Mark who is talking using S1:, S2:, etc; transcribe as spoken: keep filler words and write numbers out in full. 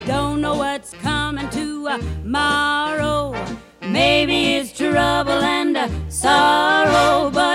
S1: Don't know what's coming tomorrow. Maybe it's trouble and sorrow, but